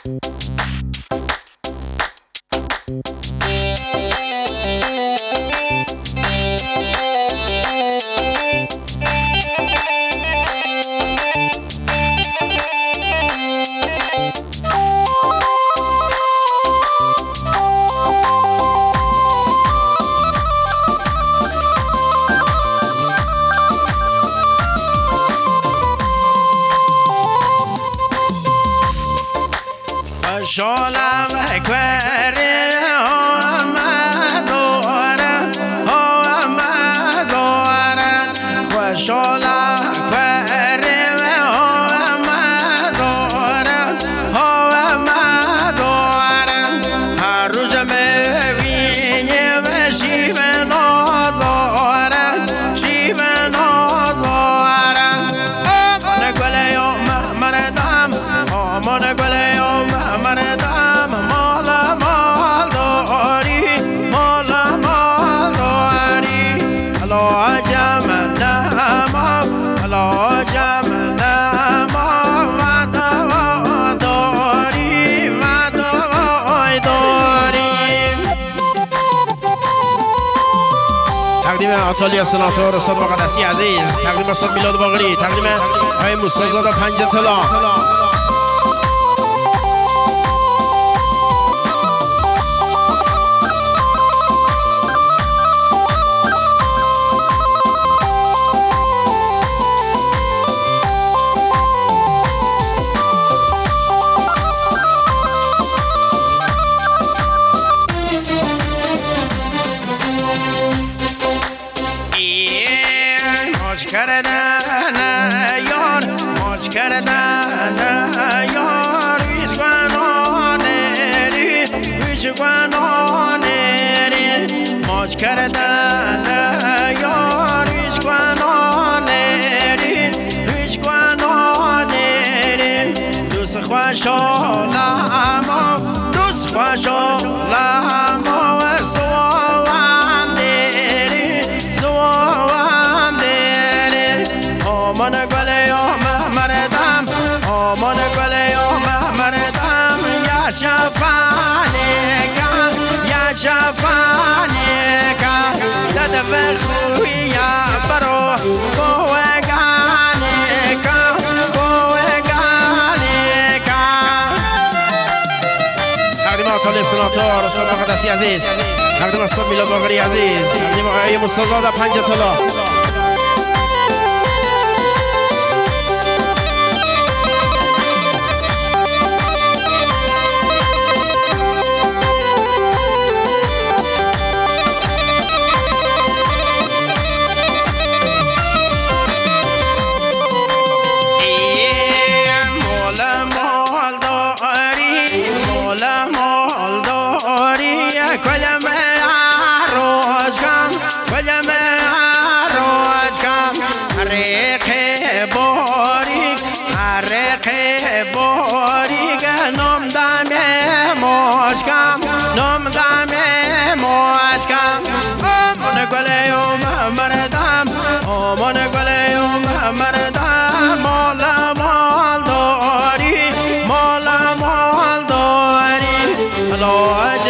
شالم اکبری مزارن مزارن خوشالم اکبری مزارن مزارن هر روز میبینیم شیب نازارن شیب نازارن آمان گل یوم مردم آمان گل یوم مردم مال مال داری مال مال داری الا جمع نما الا جمع نما مدوا داری مدوا داری. تقدیم آتالیا سناتور استاد مقدسی عزیز، تقدیم استاد میلاد باقری، تقدیم آقای موسی زاده پنج طلا. موج کردن یار موج کردن یار هیچ گناهی هیچ گناهی موج کردن یار هیچ گناهی هیچ گناهی دوست خوشحالم دوست خوشحالم سوام دیری سوام دیری آمان گل یوم مردم آمان گل یوم مردم یا شفانی کن یا شفانی کن دد بخوی یا برو گوگانی کن گوگانی کن. تقدیم آتالیا سناتور استاد مقدسی عزیز، تقدیم استاد میلاد باقری عزیز، تقدیم آقای موسی زاده پنج طلا. باریک نام دم ماشکم نام دم ماشکم آمان گل یوم مردم آمان گل یوم مردم مال مال داری مال مال داری